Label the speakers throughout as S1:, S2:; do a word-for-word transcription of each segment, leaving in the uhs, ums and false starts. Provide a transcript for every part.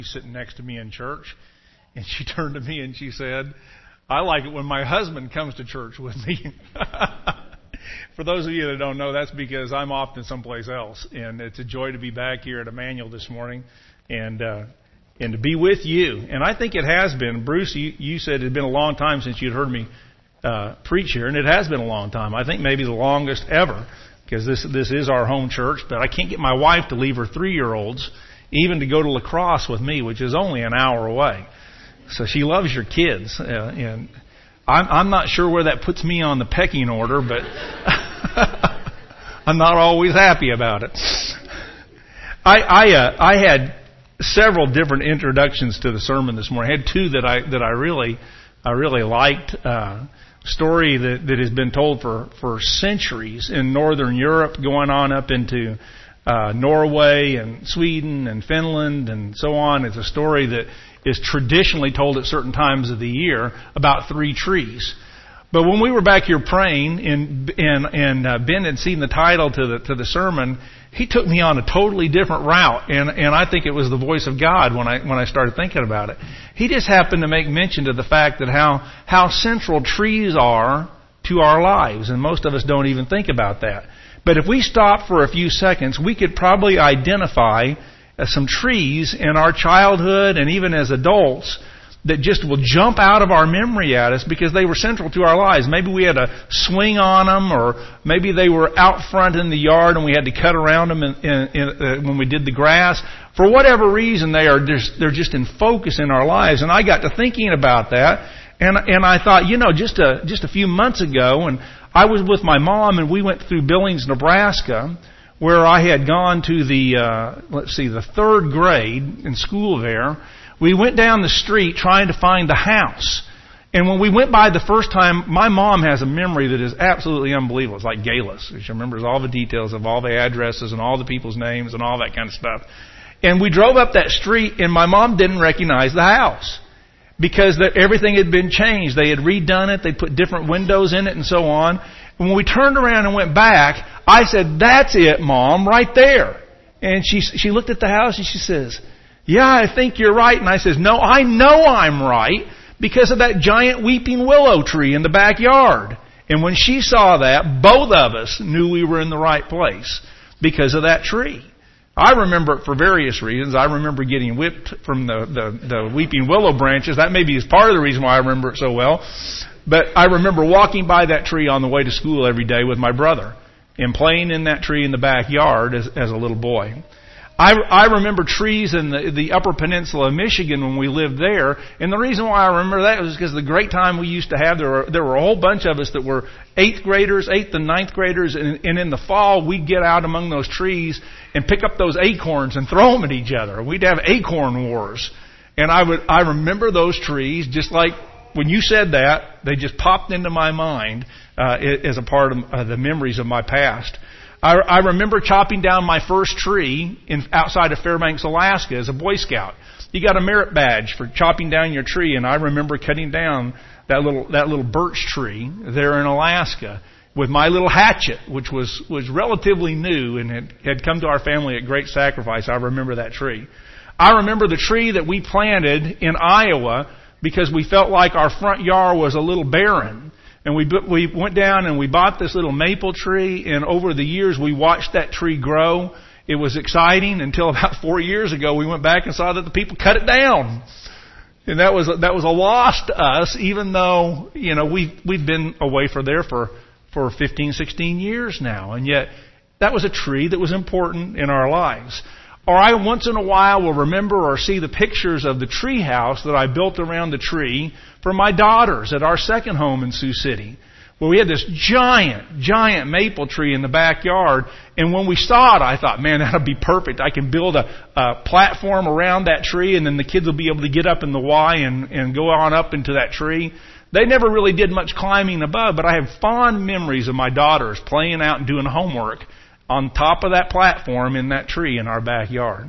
S1: sitting next to me in church, and she turned to me and she said, "I like it when my husband comes to church with me." For those of you that don't know, that's because I'm often someplace else, and it's a joy to be back here at Emmanuel this morning and uh, and to be with you. And I think it has been. Bruce, you, you said it had been a long time since you'd heard me uh, preach here, and it has been a long time. I think maybe the longest ever, because this this is our home church. But I can't get my wife to leave her three-year-olds even to go to La Crosse with me, which is only an hour away. So she loves your kids, uh, and I'm, I'm not sure where that puts me on the pecking order, but I'm not always happy about it. I I, uh, I had several different introductions to the sermon this morning. I had two that I that I really I really liked. Uh, story that that has been told for for centuries in Northern Europe, going on up into Uh, Norway and Sweden and Finland and so on. It's a story that is traditionally told at certain times of the year about three trees. But when we were back here praying, and and, and uh, Ben had seen the title to the to the sermon, he took me on a totally different route, and and I think it was the voice of God when I when I started thinking about it. He just happened to make mention to the fact that how how central trees are to our lives, and most of us don't even think about that. But if we stop for a few seconds, we could probably identify uh, some trees in our childhood and even as adults that just will jump out of our memory at us because they were central to our lives. Maybe we had a swing on them, or maybe they were out front in the yard and we had to cut around them in, in, in, uh, when we did the grass. For whatever reason, they are just, they're just in focus in our lives. And I got to thinking about that, and and I thought, you know, just a just a few months ago, and I was with my mom, and we went through Billings, Nebraska, where I had gone to the, uh, let's see, the third grade in school there. We went down the street trying to find the house. And when we went by the first time, my mom has a memory that is absolutely unbelievable. It's like Gaylis. She remembers all the details of all the addresses and all the people's names and all that kind of stuff. And we drove up that street, and my mom didn't recognize the house, because the, everything had been changed. They had redone it. They put different windows in it and so on. And when we turned around and went back, I said, "That's it, Mom, right there." And she she looked at the house and she says, "Yeah, I think you're right." And I says, "No, I know I'm right because of that giant weeping willow tree in the backyard." And when she saw that, both of us knew we were in the right place because of that tree. I remember it for various reasons. I remember getting whipped from the, the, the weeping willow branches. That maybe is part of the reason why I remember it so well. But I remember walking by that tree on the way to school every day with my brother and playing in that tree in the backyard as, as a little boy. I, I remember trees in the, the Upper Peninsula of Michigan when we lived there. And the reason why I remember that was because the great time we used to have, there were, there were a whole bunch of us that were eighth graders, eighth and ninth graders. And, and in the fall, we'd get out among those trees and pick up those acorns and throw them at each other. We'd have acorn wars. And I would, I remember those trees just like when you said that, they just popped into my mind uh, as a part of uh, the memories of my past. I, I remember chopping down my first tree in, outside of Fairbanks, Alaska as a Boy Scout. You got a merit badge for chopping down your tree, and I remember cutting down that little that little birch tree there in Alaska with my little hatchet, which was, was relatively new and had, had come to our family at great sacrifice. I remember that tree. I remember the tree that we planted in Iowa because we felt like our front yard was a little barren. And we we went down and we bought this little maple tree, and over the years we watched that tree grow. It was exciting until about four years ago we went back and saw that the people cut it down. And that was that was a loss to us, even though, you know, we've, we've been away from there for, for fifteen, sixteen years now. And yet that was a tree that was important in our lives. Or I once in a while will remember or see the pictures of the tree house that I built around the tree for my daughters at our second home in Sioux City, where we had this giant, giant maple tree in the backyard. And when we saw it, I thought, man, that'll be perfect. I can build a, a platform around that tree, and then the kids will be able to get up in the Y and, and go on up into that tree. They never really did much climbing above, but I have fond memories of my daughters playing out and doing homework on top of that platform in that tree in our backyard.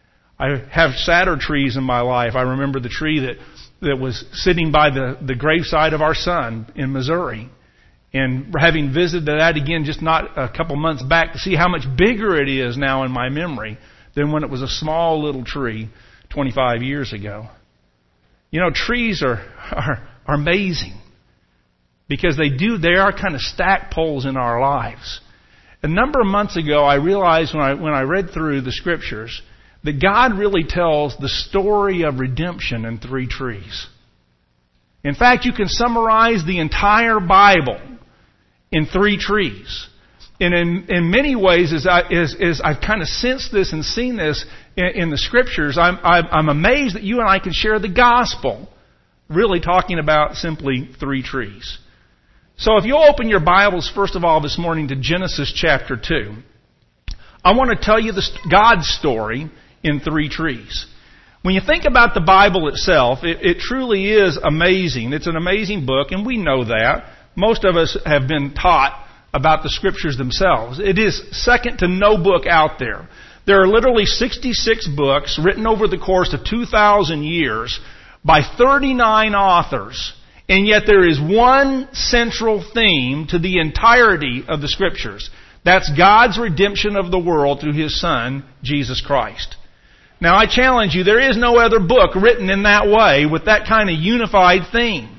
S1: I have sadder trees in my life. I remember the tree that, that was sitting by the, the graveside of our son in Missouri. And having visited that again just not a couple months back to see how much bigger it is now in my memory than when it was a small little tree twenty-five years ago. You know, trees are, are, are amazing because they do, they are kind of stack poles in our lives. A number of months ago, I realized when I, when I read through the Scriptures that God really tells the story of redemption in three trees. In fact, you can summarize the entire Bible in three trees. And in, in many ways, as, I, as, as I've kind of sensed this and seen this in, in the Scriptures, I'm, I'm, I'm amazed that you and I can share the gospel, really talking about simply three trees. So if you'll open your Bibles, first of all, this morning to Genesis chapter two, I want to tell you the, God's story in three trees. When you think about the Bible itself, it, it truly is amazing. It's an amazing book, and we know that. Most of us have been taught about the Scriptures themselves. It is second to no book out there. There are literally sixty-six books written over the course of two thousand years by thirty-nine authors, and yet there is one central theme to the entirety of the Scriptures. That's God's redemption of the world through His Son, Jesus Christ. Now I challenge you, there is no other book written in that way with that kind of unified theme.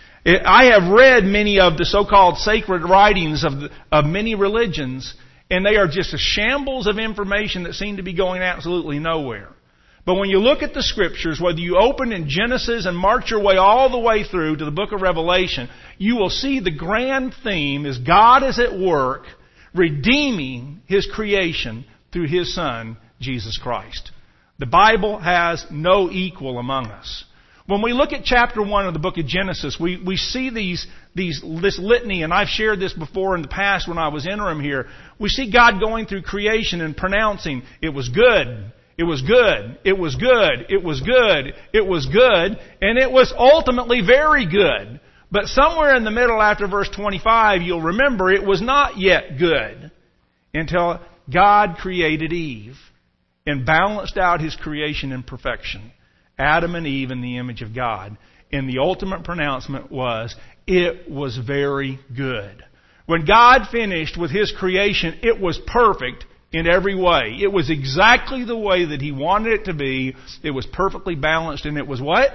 S1: I have read many of the so-called sacred writings of, the, of many religions, and they are just a shambles of information that seem to be going absolutely nowhere. But when you look at the Scriptures, whether you open in Genesis and march your way all the way through to the book of Revelation, you will see the grand theme is God is at work redeeming His creation through His Son, Jesus Christ. The Bible has no equal among us. When we look at chapter one of the book of Genesis, we, we see these, these, this litany, and I've shared this before in the past when I was interim here. We see God going through creation and pronouncing, it was good, it was good, it was good, it was good, it was good, and it was ultimately very good. But somewhere in the middle after verse twenty-five, you'll remember it was not yet good until God created Eve and balanced out His creation in perfection. Adam and Eve in the image of God. And the ultimate pronouncement was, it was very good. When God finished with His creation, it was perfect in every way. It was exactly the way that He wanted it to be. It was perfectly balanced, and it was what?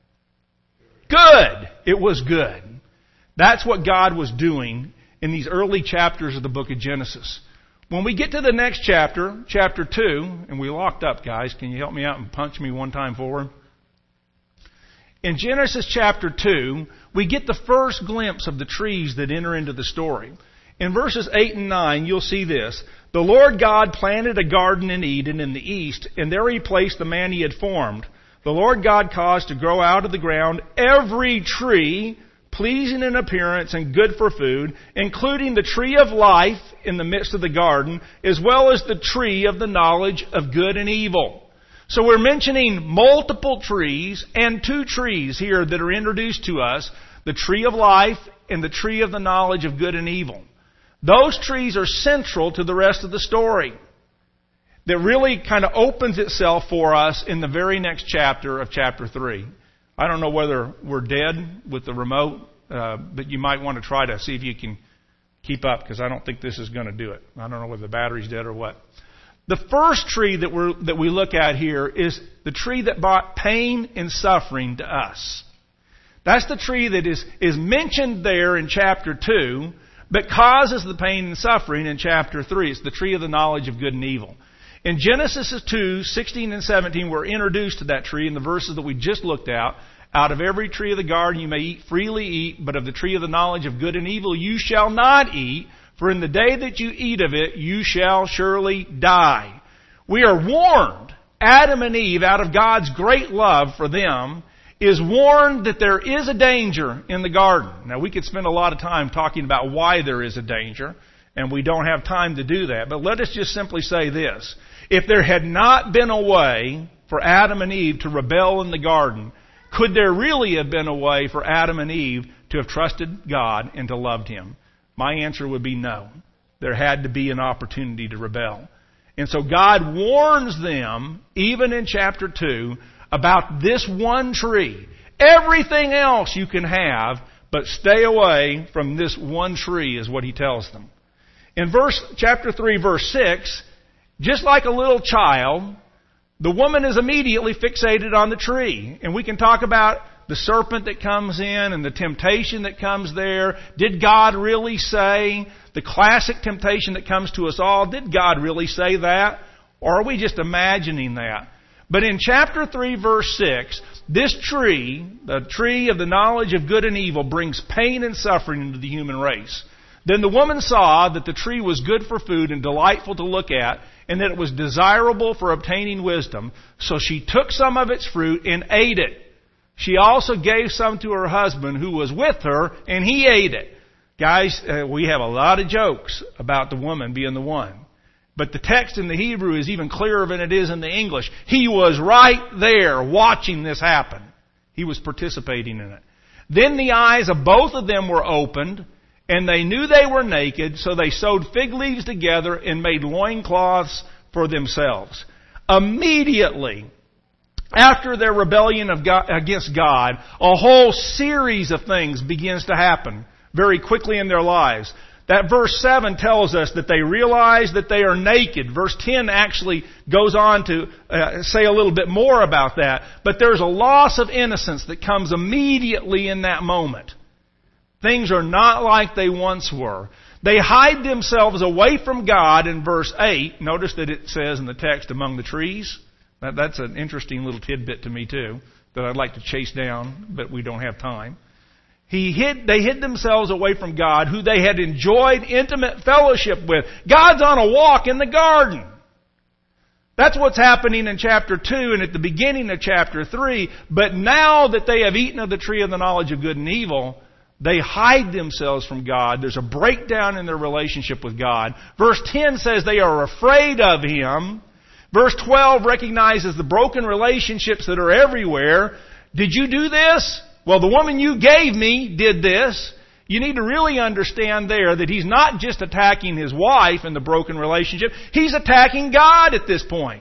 S1: Good. It was good. That's what God was doing in these early chapters of the book of Genesis. When we get to the next chapter, chapter two, and we locked up, guys. Can you help me out and punch me one time forward? In Genesis chapter two, we get the first glimpse of the trees that enter into the story. In verses eight and nine, you'll see this. The Lord God planted a garden in Eden in the east, and there He placed the man He had formed. The Lord God caused to grow out of the ground every tree pleasing in appearance and good for food, including the tree of life in the midst of the garden, as well as the tree of the knowledge of good and evil. So we're mentioning multiple trees and two trees here that are introduced to us, the tree of life and the tree of the knowledge of good and evil. Those trees are central to the rest of the story that really kind of opens itself for us in the very next chapter of chapter three. I don't know whether we're dead with the remote, uh, but you might want to try to see if you can keep up, because I don't think this is going to do it. I don't know whether the battery's dead or what. The first tree that we that we look at here is the tree that brought pain and suffering to us. That's the tree that is, is mentioned there in chapter two, but causes the pain and suffering in chapter three. It's the tree of the knowledge of good and evil. In Genesis two, sixteen and seventeen, we're introduced to that tree in the verses that we just looked at. Out of every tree of the garden you may eat, freely eat, but of the tree of the knowledge of good and evil you shall not eat, for in the day that you eat of it you shall surely die. We are warned, Adam and Eve, out of God's great love for them, is warned that there is a danger in the garden. Now we could spend a lot of time talking about why there is a danger, and we don't have time to do that. But let us just simply say this. If there had not been a way for Adam and Eve to rebel in the garden, could there really have been a way for Adam and Eve to have trusted God and to loved Him? My answer would be no. There had to be an opportunity to rebel. And so God warns them, even in chapter two, about this one tree. Everything else you can have, but stay away from this one tree, is what He tells them. In verse chapter three, verse six, just like a little child, The woman is immediately fixated on the tree. And we can talk about the serpent that comes in and the temptation that comes there. Did God really say? The classic temptation that comes to us all, did God really say that? Or are we just imagining that? But in chapter three, verse six, this tree, the tree of the knowledge of good and evil, brings pain and suffering into the human race. Then the woman saw that the tree was good for food and delightful to look at, and that it was desirable for obtaining wisdom. So she took some of its fruit and ate it. She also gave some to her husband who was with her, and he ate it. Guys, uh, we have a lot of jokes about the woman being the one. But the text in the Hebrew is even clearer than it is in the English. He was right there watching this happen. He was participating in it. Then the eyes of both of them were opened, and they knew they were naked, so they sewed fig leaves together and made loincloths for themselves. Immediately, after their rebellion of God, against God, a whole series of things begins to happen very quickly in their lives. That verse seven tells us that they realize that they are naked. Verse ten actually goes on to uh, say a little bit more about that. But there's a loss of innocence that comes immediately in that moment. Things are not like they once were. They hide themselves away from God in verse eight. Notice that it says in the text, among the trees. That, that's an interesting little tidbit to me too, that I'd like to chase down, but we don't have time. He hid, they hid themselves away from God, who they had enjoyed intimate fellowship with. God's on a walk in the garden. That's what's happening in chapter two and at the beginning of chapter three. But now that they have eaten of the tree of the knowledge of good and evil, they hide themselves from God. There's a breakdown in their relationship with God. Verse ten says they are afraid of Him. Verse twelve recognizes the broken relationships that are everywhere. Did you do this? Well, the woman you gave me did this. You need to really understand there that he's not just attacking his wife in the broken relationship. He's attacking God at this point.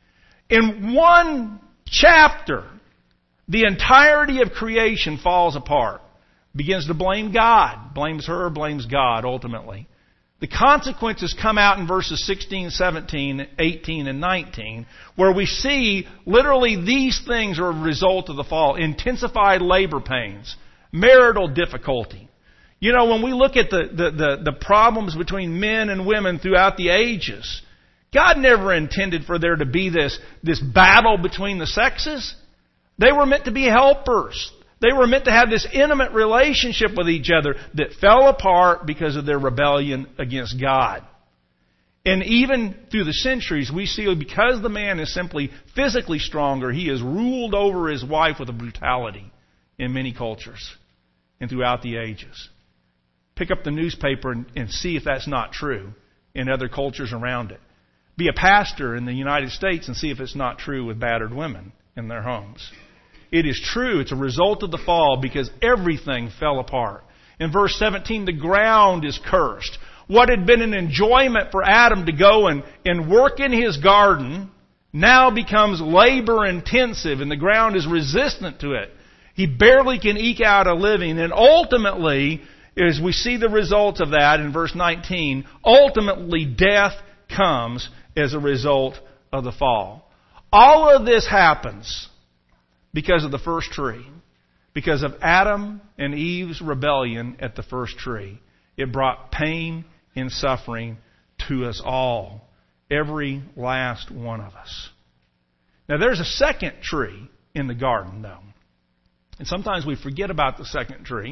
S1: In one chapter, the entirety of creation falls apart. Begins to blame God. Blames her, blames God ultimately. The consequences come out in verses sixteen, seventeen, eighteen, and nineteen, where we see literally these things are a result of the fall. Intensified labor pains, marital difficulty. You know, when we look at the, the, the, the problems between men and women throughout the ages, God never intended for there to be this, this battle between the sexes. They were meant to be helpers. They were meant to have this intimate relationship with each other that fell apart because of their rebellion against God. And even through the centuries, we see because the man is simply physically stronger, he has ruled over his wife with a brutality in many cultures and throughout the ages. Pick up the newspaper and, and see if that's not true in other cultures around it. Be a pastor in the United States and see if it's not true with battered women in their homes. It is true. It's a result of the fall because everything fell apart. In verse seventeen, the ground is cursed. What had been an enjoyment for Adam to go and, and work in his garden now becomes labor intensive, and the ground is resistant to it. He barely can eke out a living. And ultimately, as we see the results of that in verse nineteen, ultimately death comes as a result of the fall. All of this happens because of the first tree. Because of Adam and Eve's rebellion at the first tree. It brought pain and suffering to us all. Every last one of us. Now there's a second tree in the garden though. And sometimes we forget about the second tree.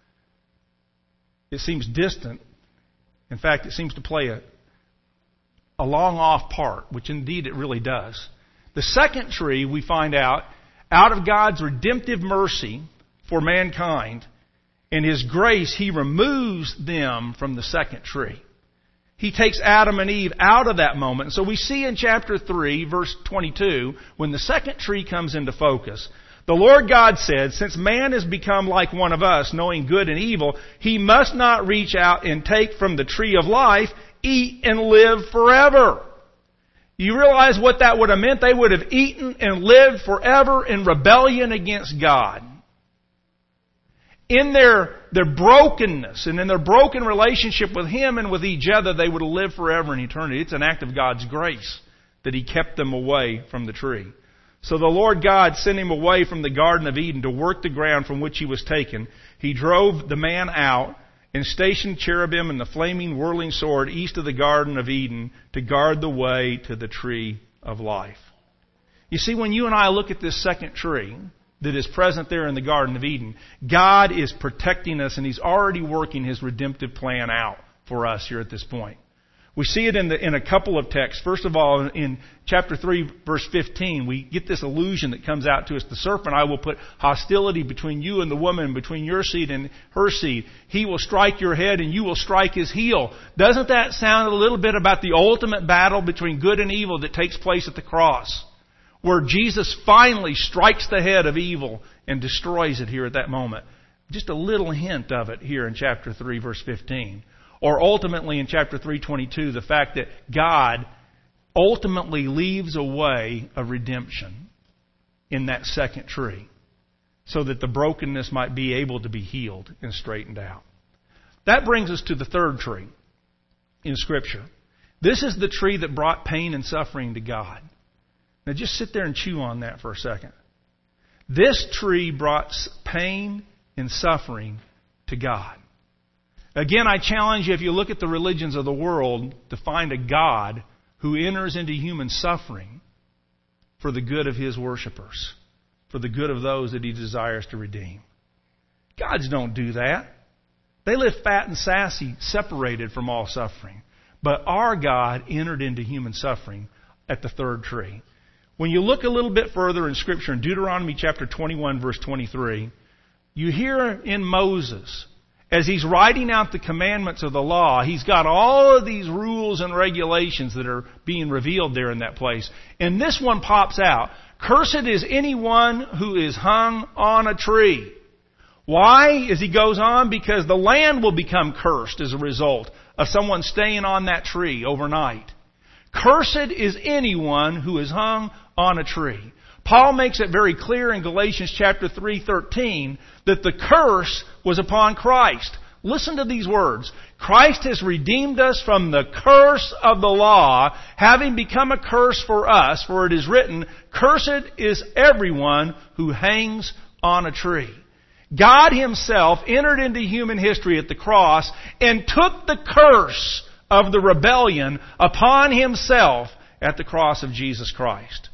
S1: It seems distant. In fact, it seems to play a, a long off part, which indeed it really does. The second tree, we find out, out of God's redemptive mercy for mankind and His grace, He removes them from the second tree. He takes Adam and Eve out of that moment. So we see in chapter three, verse twenty-two, when the second tree comes into focus, the Lord God said, since man has become like one of us, knowing good and evil, he must not reach out and take from the tree of life, eat and live forever. You realize what that would have meant? They would have eaten and lived forever in rebellion against God. In their, their brokenness and in their broken relationship with Him and with each other, they would have lived forever in eternity. It's an act of God's grace that He kept them away from the tree. So the Lord God sent him away from the Garden of Eden to work the ground from which he was taken. He drove the man out and stationed cherubim and the flaming whirling sword east of the Garden of Eden to guard the way to the tree of life. You see, when you and I look at this second tree that is present there in the Garden of Eden, God is protecting us, and He's already working His redemptive plan out for us here at this point. We see it in, the, in a couple of texts. First of all, in chapter three, verse fifteen, we get this illusion that comes out to us. The serpent, I will put hostility between you and the woman, between your seed and her seed. He will strike your head and you will strike his heel. Doesn't that sound a little bit about the ultimate battle between good and evil that takes place at the cross, where Jesus finally strikes the head of evil and destroys it here at that moment? Just a little hint of it here in chapter three, verse fifteen. Or ultimately in chapter three twenty-two, the fact that God ultimately leaves a way of redemption in that second tree so that the brokenness might be able to be healed and straightened out. That brings us to the third tree in Scripture. This is the tree that brought pain and suffering to God. Now just sit there and chew on that for a second. This tree brought pain and suffering to God. Again, I challenge you, if you look at the religions of the world, to find a God who enters into human suffering for the good of His worshipers, for the good of those that He desires to redeem. Gods don't do that. They live fat and sassy, separated from all suffering. But our God entered into human suffering at the third tree. When you look a little bit further in Scripture, in Deuteronomy chapter twenty-one, verse twenty-three, you hear in Moses, as he's writing out the commandments of the law, he's got all of these rules and regulations that are being revealed there in that place. And this one pops out. Cursed is anyone who is hung on a tree. Why? As he goes on, because the land will become cursed as a result of someone staying on that tree overnight. Cursed is anyone who is hung on a tree. Paul makes it very clear in Galatians chapter three thirteen that the curse was upon Christ. Listen to these words. Christ has redeemed us from the curse of the law, having become a curse for us, for it is written, cursed is everyone who hangs on a tree. God Himself entered into human history at the cross and took the curse of the rebellion upon Himself at the cross of Jesus Christ.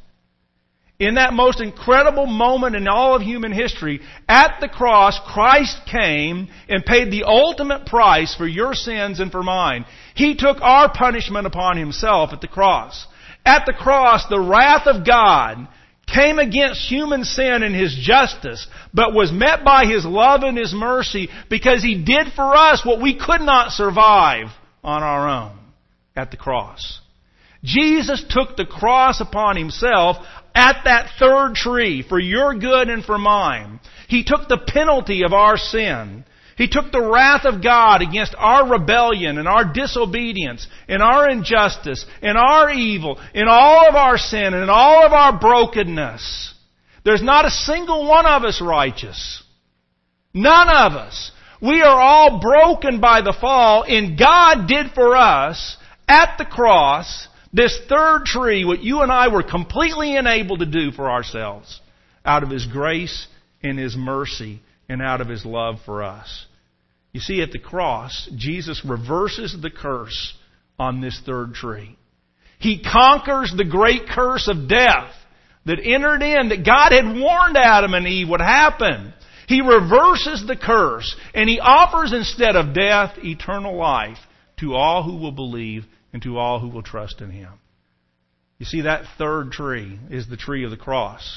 S1: In that most incredible moment in all of human history, at the cross, Christ came and paid the ultimate price for your sins and for mine. He took our punishment upon Himself at the cross. At the cross, the wrath of God came against human sin and His justice, but was met by His love and His mercy because He did for us what we could not survive on our own at the cross. Jesus took the cross upon Himself at that third tree for your good and for mine. He took the penalty of our sin. He took the wrath of God against our rebellion and our disobedience and our injustice and our evil and all of our sin and all of our brokenness. There's not a single one of us righteous. None of us. We are all broken by the fall, and God did for us at the cross this third tree, what you and I were completely unable to do for ourselves, out of His grace and His mercy and out of His love for us. You see, at the cross, Jesus reverses the curse on this third tree. He conquers the great curse of death that entered in, that God had warned Adam and Eve would happen. He reverses the curse, and He offers instead of death, eternal life to all who will believe and to all who will trust in Him. You see, that third tree is the tree of the cross.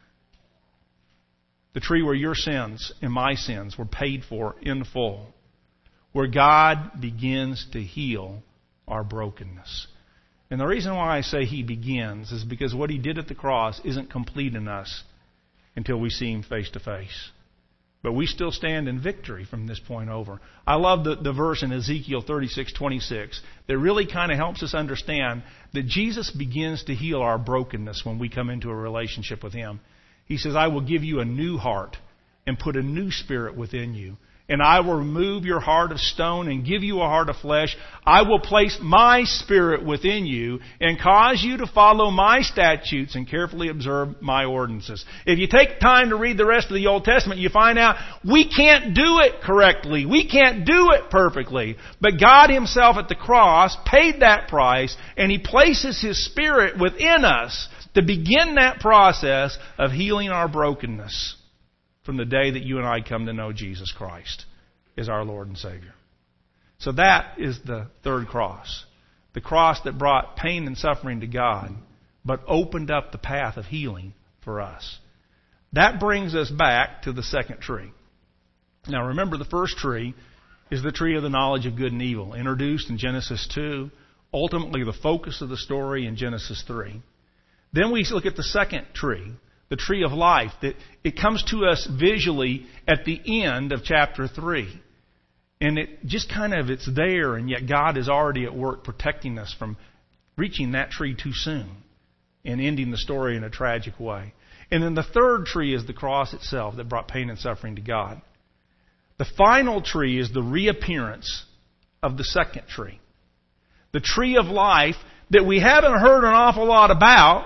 S1: The tree where your sins and my sins were paid for in full. Where God begins to heal our brokenness. And the reason why I say He begins is because what He did at the cross isn't complete in us until we see Him face to face. But we still stand in victory from this point over. I love the, the verse in Ezekiel thirty-six twenty-six that really kind of helps us understand that Jesus begins to heal our brokenness when we come into a relationship with Him. He says, I will give you a new heart and put a new spirit within you. and I will remove your heart of stone and give you a heart of flesh. I will place my Spirit within you and cause you to follow my statutes and carefully observe my ordinances. If you take time to read the rest of the Old Testament, you find out we can't do it correctly. We can't do it perfectly. But God Himself at the cross paid that price, and He places His Spirit within us to begin that process of healing our brokenness from the day that you and I come to know Jesus Christ as our Lord and Savior. So that is the third cross. The cross that brought pain and suffering to God, but opened up the path of healing for us. That brings us back to the second tree. Now remember, the first tree is the tree of the knowledge of good and evil, introduced in Genesis two, ultimately the focus of the story in Genesis three. Then we look at the second tree, the tree of life, that it comes to us visually at the end of chapter three. And it just kind of, it's there, and yet God is already at work protecting us from reaching that tree too soon and ending the story in a tragic way. And then the third tree is the cross itself that brought pain and suffering to God. The final tree is the reappearance of the second tree. The tree of life that we haven't heard an awful lot about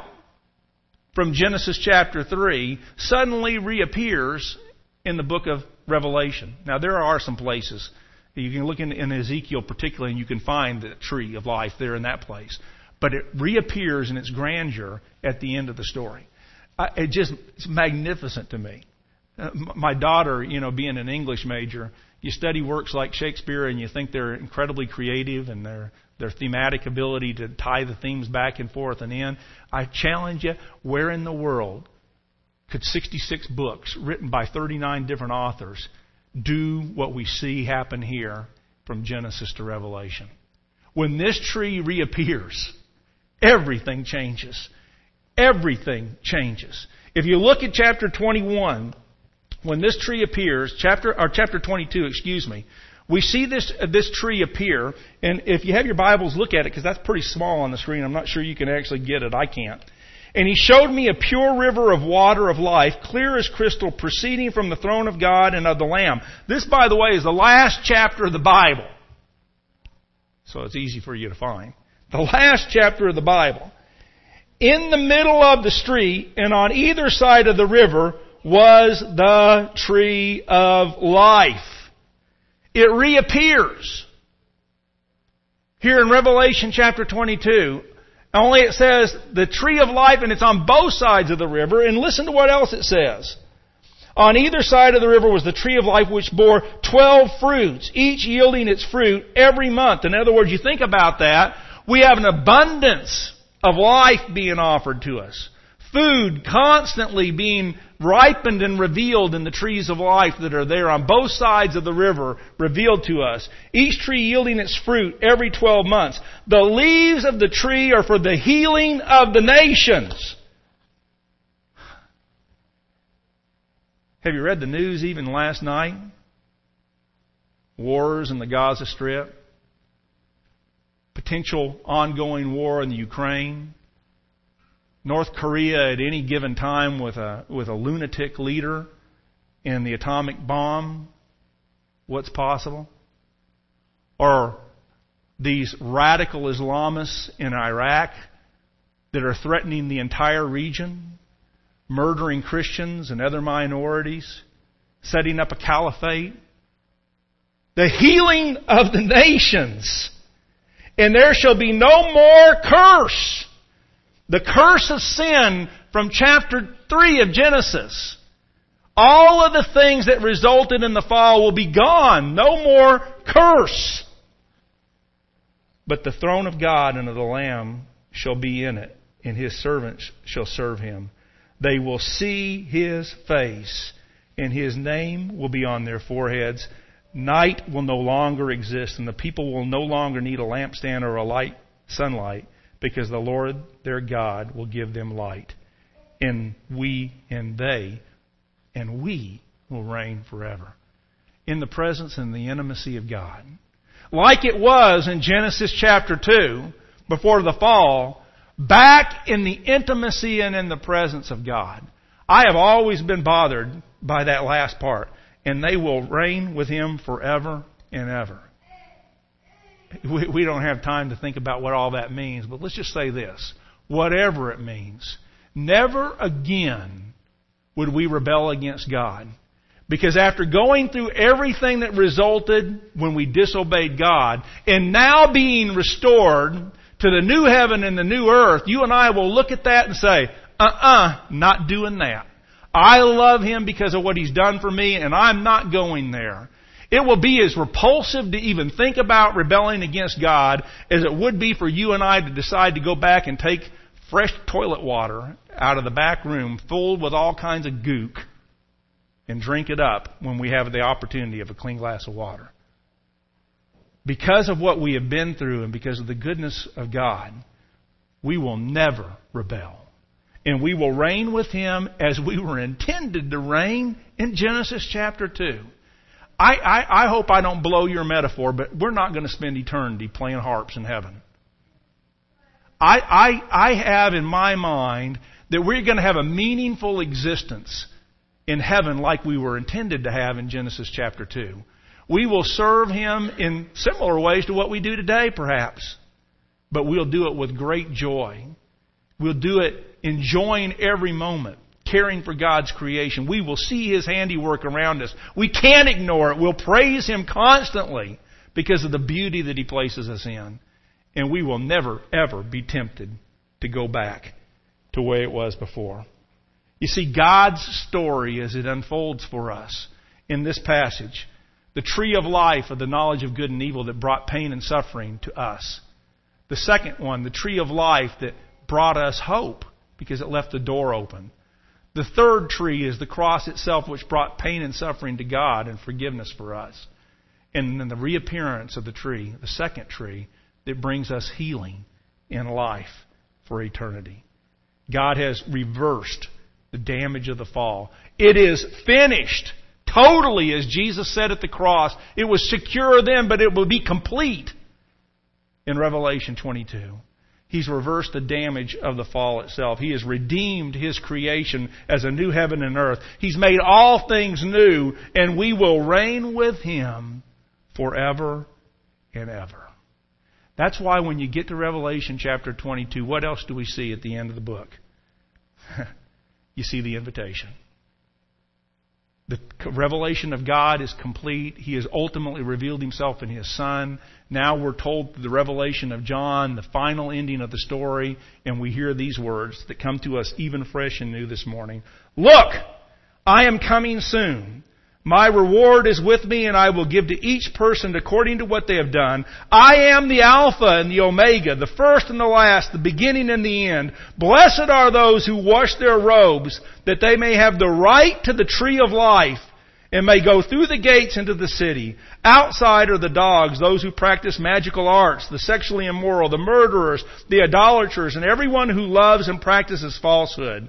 S1: from Genesis chapter three suddenly reappears in the book of Revelation. Now, there are some places. You can look in, in Ezekiel particularly, and you can find the tree of life there in that place. But it reappears in its grandeur at the end of the story. I, it just, it's magnificent to me. Uh, my daughter, you know, being an English major, you study works like Shakespeare and you think they're incredibly creative and their their thematic ability to tie the themes back and forth and in. I challenge you, where in the world could sixty-six books written by thirty-nine different authors do what we see happen here from Genesis to Revelation? When this tree reappears, everything changes. Everything changes. If you look at chapter twenty-one, when this tree appears, chapter or chapter twenty-two, excuse me, we see this uh, this tree appear, and if you have your Bibles, look at it, because that's pretty small on the screen. I'm not sure you can actually get it. I can't. And He showed me a pure river of water of life, clear as crystal, proceeding from the throne of God and of the Lamb. This, by the way, is the last chapter of the Bible. So it's easy for you to find. The last chapter of the Bible. In the middle of the street and on either side of the river was the tree of life. It reappears here in Revelation chapter twenty-two. Only it says the tree of life, and it's on both sides of the river. And listen to what else it says. On either side of the river was the tree of life, which bore twelve fruits, each yielding its fruit every month. In other words, you think about that. We have an abundance of life being offered to us. Food constantly being ripened and revealed in the trees of life that are there on both sides of the river, revealed to us. Each tree yielding its fruit every twelve months. The leaves of the tree are for the healing of the nations. Have you read the news even last night? Wars in the Gaza Strip. Potential ongoing war in the Ukraine. North Korea at any given time with a with a lunatic leader and the atomic bomb. What's possible? Or these radical Islamists in Iraq that are threatening the entire region, murdering Christians and other minorities, setting up a caliphate. The healing of the nations. And there shall be no more curse. The curse of sin from chapter three of Genesis. All of the things that resulted in the fall will be gone. No more curse. But the throne of God and of the Lamb shall be in it, and His servants shall serve Him. They will see His face, and His name will be on their foreheads. Night will no longer exist, and the people will no longer need a lampstand or a light sunlight, because the Lord their God will give them light. And we and they and we will reign forever in the presence and the intimacy of God. Like it was in Genesis chapter two, before the fall, back in the intimacy and in the presence of God. I have always been bothered by that last part. and they will reign with Him forever and ever. We, we don't have time to think about what all that means, but let's just say this. Whatever it means, never again would we rebel against God. Because after going through everything that resulted when we disobeyed God, and now being restored to the new heaven and the new earth, you and I will look at that and say, uh-uh, not doing that. I love Him because of what He's done for me, and I'm not going there. It will be as repulsive to even think about rebelling against God as it would be for you and I to decide to go back and take fresh toilet water out of the back room filled with all kinds of gook and drink it up when we have the opportunity of a clean glass of water. Because of what we have been through and because of the goodness of God, we will never rebel. And we will reign with Him as we were intended to reign in Genesis chapter two. I, I, I hope I don't blow your metaphor, but we're not going to spend eternity playing harps in heaven. I, I, I have in my mind that we're going to have a meaningful existence in heaven like we were intended to have in Genesis chapter two. We will serve Him in similar ways to what we do today, perhaps. But we'll do it with great joy. We'll do it enjoying every moment, caring for God's creation. We will see His handiwork around us. We can't ignore it. We'll praise Him constantly because of the beauty that He places us in. And we will never, ever be tempted to go back to the way it was before. You see, God's story as it unfolds for us in this passage, the tree of life of the knowledge of good and evil that brought pain and suffering to us. The second one, the tree of life that brought us hope because it left the door open. The third tree is the cross itself, which brought pain and suffering to God and forgiveness for us. And then the reappearance of the tree, the second tree, that brings us healing and life for eternity. God has reversed the damage of the fall. It is finished. Totally, as Jesus said at the cross. It was secure then, but it will be complete in Revelation twenty-two. He's reversed the damage of the fall itself. He has redeemed His creation as a new heaven and earth. He's made all things new, and we will reign with Him forever and ever. That's why when you get to Revelation chapter twenty-two, what else do we see at the end of the book? You see the invitation. The revelation of God is complete. He has ultimately revealed Himself in His Son. Now we're told through the revelation of John, the final ending of the story, and we hear these words that come to us even fresh and new this morning. Look, I am coming soon. My reward is with me, and I will give to each person according to what they have done. I am the Alpha and the Omega, the first and the last, the beginning and the end. Blessed are those who wash their robes, that they may have the right to the tree of life, and may go through the gates into the city. Outside are the dogs, those who practice magical arts, the sexually immoral, the murderers, the idolaters, and everyone who loves and practices falsehood.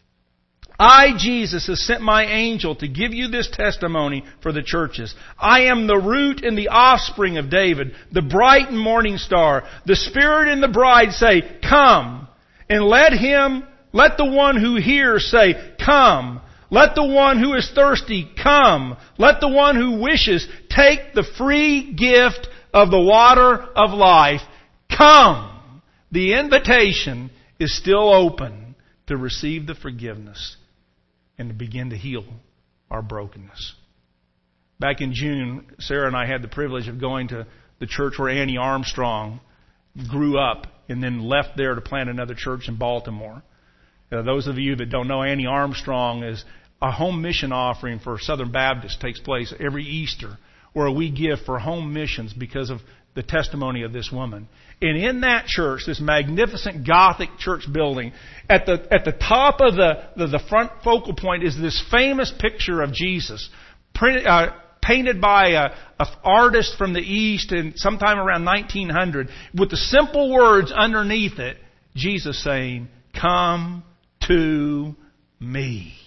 S1: I, Jesus, have sent my angel to give you this testimony for the churches. I am the root and the offspring of David, the bright and morning star. The Spirit and the bride say, come. And let him, let the one who hears say, come. Let the one who is thirsty come. Let the one who wishes take the free gift of the water of life. Come. The invitation is still open to receive the forgiveness and to begin to heal our brokenness. Back in June, Sarah and I had the privilege of going to the church where Annie Armstrong grew up and then left there to plant another church in Baltimore. Uh, those of you that don't know, Annie Armstrong is a home mission offering for Southern Baptist takes place every Easter, where we give for home missions because of the testimony of this woman. And in that church, this magnificent Gothic church building, at the at the top of the, the, the front focal point is this famous picture of Jesus, printed, uh, painted by a, a artist from the East in sometime around nineteen hundred, with the simple words underneath it, Jesus saying, come to me.